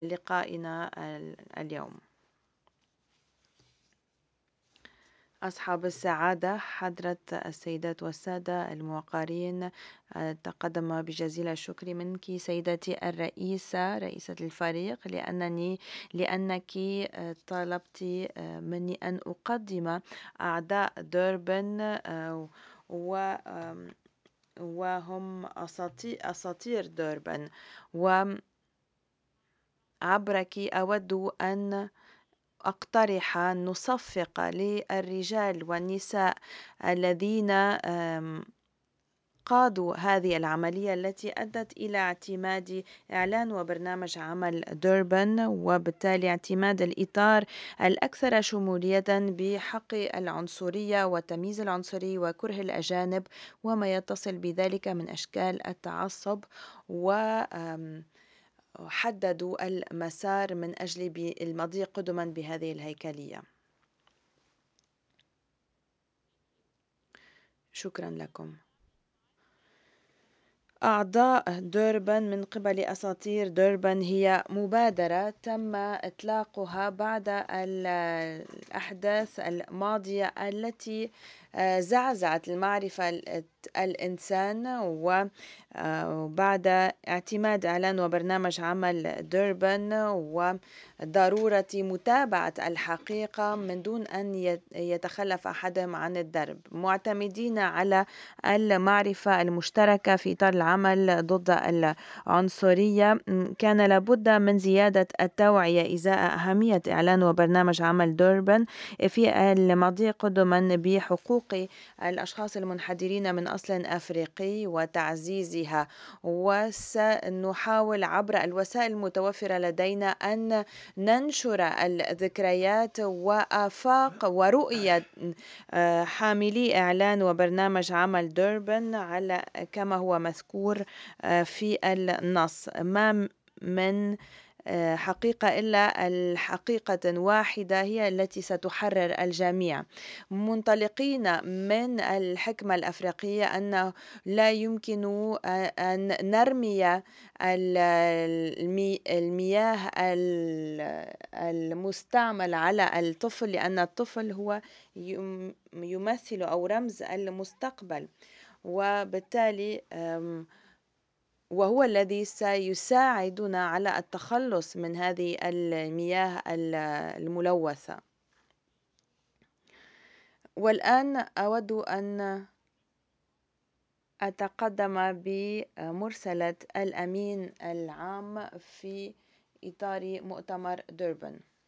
لقائنا اليوم. أصحاب السعادة، حضرة السيدات والسادة الموقرين، تقدم بجزيل الشكر منك سيدتي الرئيسة، رئيسة الفريق، لأنك طلبت مني أن أقدم أعضاء دوربن، وهم أساطير دوربن. وعبرك أود أن أقترح أن نصفق للرجال والنساء الذين قادوا هذه العملية التي أدت إلى اعتماد إعلان وبرنامج عمل دوربن، وبالتالي اعتماد الإطار الأكثر شمولية بحق العنصرية وتمييز العنصري وكره الأجانب وما يتصل بذلك من أشكال التعصب، وحددوا المسار من أجل المضي قدما بهذه الهيكلية. شكرا لكم. أعضاء دوربن من قبل أساطير دوربن هي مبادرة تم إطلاقها بعد الأحداث الماضية التي زعزعت المعرفة الإنسان، وبعد اعتماد إعلان وبرنامج عمل دوربن وضرورة متابعة الحقيقة من دون أن يتخلف أحدهم عن الدرب، معتمدين على المعرفة المشتركة في إطار العمل ضد العنصرية. كان لابد من زيادة التوعية إزاء أهمية إعلان وبرنامج عمل دوربن في المضي قدما بحقوق الأشخاص المنحدرين من أصل أفريقي وتعزيزها، وسنحاول عبر الوسائل المتوفرة لدينا أن ننشر الذكريات وآفاق ورؤية حاملي إعلان وبرنامج عمل دوربن على كما هو مذكور في النص، ما من حقيقة إلا الحقيقة واحدة هي التي ستحرر الجميع، منطلقين من الحكمة الأفريقية أنه لا يمكن أن نرمي المياه المستعمل على الطفل، لأن الطفل هو يمثل أو رمز المستقبل، وبالتالي وهو الذي سيساعدنا على التخلص من هذه المياه الملوثة. والآن أود أن أتقدم بمرسلة الأمين العام في إطار مؤتمر دوربن.